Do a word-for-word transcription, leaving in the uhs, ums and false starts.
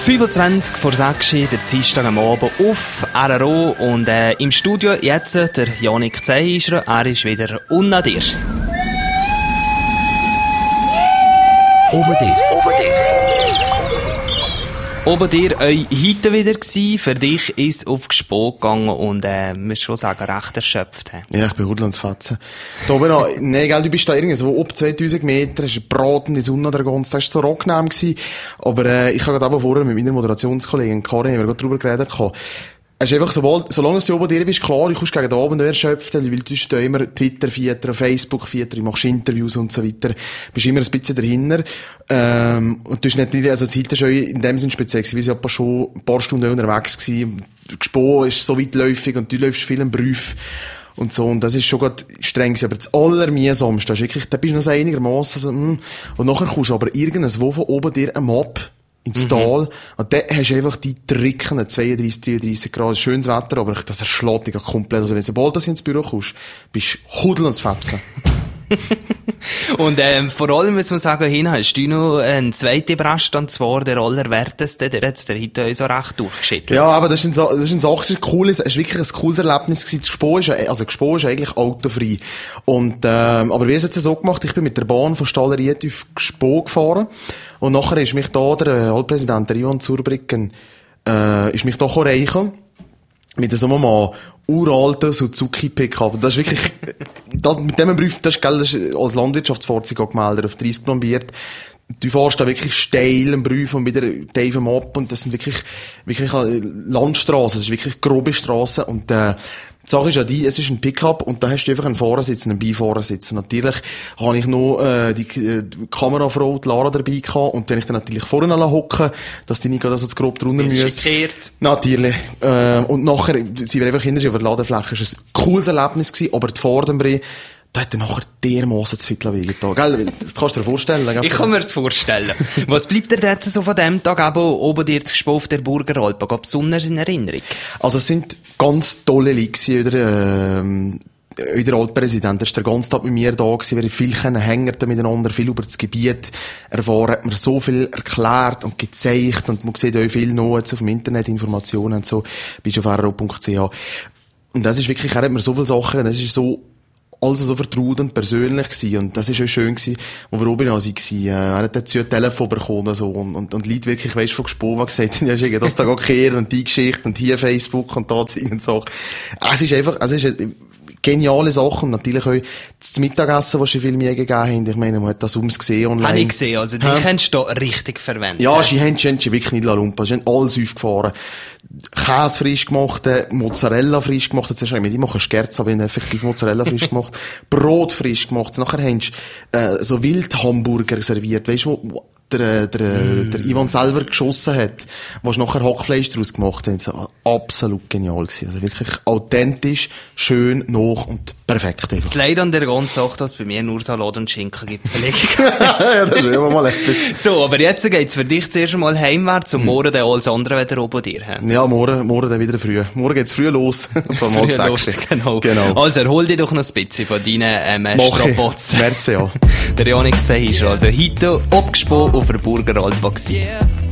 fünfundzwanzig vor sechs, der Dienstag am Abend auf R R O und äh, im Studio jetzt der Janik Zehischer, er ist wieder unter dir. Oben dir, oben dir. Oben dir, euch heute wieder gsi. Für dich ist es auf Gspo gegangen und, äh, muss schon sagen, recht erschöpft. He. Ja, ich bin Hudlandsfetzen. Da oben noch, nee, gell, du bist da irgendwie so ab zweitausend Meter, hast eine bratende Sonne der ganze, das war so angenehm gewesen. Aber, äh, ich habe gerade aber vorher mit meiner Moderationskollegin Karin, haben wir gerade drüber geredet gehabt. Es ist einfach, sobald, solange du oben dir bist, klar, du kommst gegen den Abend erschöpft, weil du tust da immer Twitter-Vieter, Facebook-Vieter, du machst Interviews und so weiter, bist immer ein bisschen dahinter, ähm, und du hast nicht, also das heute schon in dem Sinne speziell gewesen, wir sind aber schon ein paar Stunden unterwegs gewesen, Gspo ist so weitläufig und du läufst viel im Brief und so, und das ist schon grad streng gewesen, aber das Allermühsamste, das ist wirklich, da bist du noch so einigermassen so, mm, und nachher kommst du aber irgendwo von oben dir ein Mob ins Tal. Mhm. Und dann hast du einfach die drückenden zweiunddreissig, dreiunddreissig Grad. Schönes Wetter, aber das erschlägt dich komplett. Also wenn sobald du ins Büro kommst, bist du Hudeln-Fetzen. Und ähm, vor allem muss man sagen, hin hast du noch einen zweiten überrascht, und zwar der allerwerteste, der jetzt der heute so recht durchgeschüttelt. Ja, aber das ist eine, das ist eine Sache, das ist cool, es ist wirklich ein cooles Erlebnis gewesen. Das Gspo ist, also Gspo ist eigentlich autofrei. Und, ähm, aber wir haben es jetzt so gemacht, ich bin mit der Bahn von Staleriet auf Gspo gefahren und nachher ist mich da der äh, Altpräsident, der Ivan Zurbriggen, äh, ist mich da erreichen mit so einem uralten Suzuki Pickup. Das ist wirklich, das, mit dem Brief, das ist, gell, das ist als Landwirtschaftsfahrzeug auch gemeldet, auf dreißig plombiert. Du fährst da wirklich steil im Brief und wieder Dave ab, und das sind wirklich, wirklich Landstraßen, das ist wirklich grobe Straßen, und, äh, die Sache ist ja die, es ist ein Pickup und da hast du einfach einen Fahrersitz und einen Beifahrersitz. Und natürlich habe ich noch äh, die, äh, die Kamerafrau, die Lara, dabei gehabt, und dann ich dann natürlich vorne hocken, dass die nicht gerade so grob drunter müssen. Natürlich. Äh, und nachher sind wir einfach hinter auf der Ladefläche. Es war ein cooles Erlebnis gewesen, aber die Vorderbrille, da hat er nachher dermassen zu viel wehgetan. Gell? Das kannst du dir vorstellen. Ich kann mir das vorstellen. Was bleibt dir jetzt so von dem Tag eben oben dir zu Gspo auf der Burgeralpe? Gab es besonders in Erinnerung? Also es sind ganz tolle Leute wieder, ähm, wieder Altpräsident. Er war der ganze Tag mit mir da gewesen, wir viel hängen miteinander, viel über das Gebiet erfahren, hat mir so viel erklärt und gezeigt, und man sieht auch viel noch jetzt auf dem Internet Informationen und so, bist auf r r o punkt c h. Und das ist wirklich, er hat mir so viele Sachen, das ist so, alles so vertraut und persönlich gewesen. Und das ist auch schön gewesen, wo wir oben waren. Er hat dazu ein Telefon bekommen, so. Und, und, und Leute wirklich, weisst, von Gspo, die gesagt haben, ja, schau, das da gekehrt und die Geschichte und hier Facebook und da Zeug und so. Es ist einfach, es ist eine geniale Sache, und natürlich auch das Mittagessen, das sie viel mehr gegeben haben. Ich meine, man hat das ums gesehen online. Habe ich gesehen, also die kannst du da richtig verwenden. Ja, sie haben, sie haben sie wirklich nicht lumpen. Sie haben alles aufgefahren. Käse frisch gemacht, Mozzarella frisch gemacht, jetzt ich, die machen Scherz, aber ich habe effektiv Mozzarella frisch gemacht, Brot frisch gemacht, nachher haben sie, äh, so Wildhamburger serviert, weisst du, wo, wo der, der, mm. der Ivan selber geschossen hat, wo sie nachher Hackfleisch daraus gemacht haben. So, absolut genial gewesen. Also wirklich authentisch, schön, noch und perfekt einfach. Das Leid an der ganzen Sache, dass es bei mir nur Salat und Schinken gibt. Ja, das ist immer mal etwas. So, aber jetzt geht's für dich zuerst einmal heimwärts, und morgen dann alles andere wieder oben dir. He? Ja, morgen, morgen dann wieder früh. Morgen geht's früh los. Und zwar mal früh los, genau. genau. Also erhol dich doch noch ein bisschen von deinen, ähm, Strapazen. Merci, ja. Der Janik Zehischer, also heute ab Gspo auf der Burgeralpe gewesen.